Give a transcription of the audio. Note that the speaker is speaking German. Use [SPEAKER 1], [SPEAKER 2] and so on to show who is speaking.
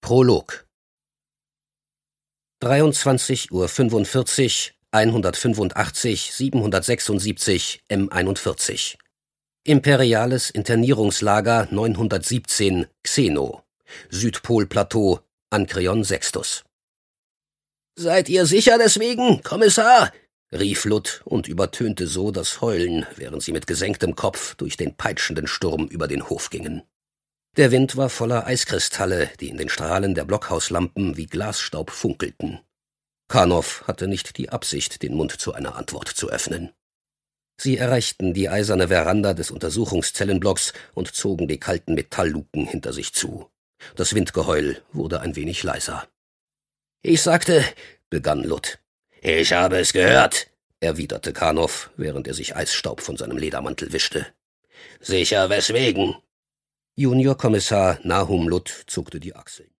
[SPEAKER 1] Prolog 23:45 Uhr, 185 776 M41 Imperiales Internierungslager 917 Xeno, Südpolplateau, Ankreon Sextus. »Seid ihr sicher deswegen, Kommissar?« rief Lutt und übertönte so das Heulen, während sie mit gesenktem Kopf durch den peitschenden Sturm über den Hof gingen. Der Wind war voller Eiskristalle, die in den Strahlen der Blockhauslampen wie Glasstaub funkelten. Karnow hatte nicht die Absicht, den Mund zu einer Antwort zu öffnen. Sie erreichten die eiserne Veranda des Untersuchungszellenblocks und zogen die kalten Metallluken hinter sich zu. Das Windgeheul wurde ein wenig leiser. »Ich sagte«, begann Lutt. »Ich habe es gehört«, erwiderte Karnow, während er sich Eisstaub von seinem Ledermantel wischte. »Sicher weswegen?« Juniorkommissar Nahum Lutt zuckte die Achseln.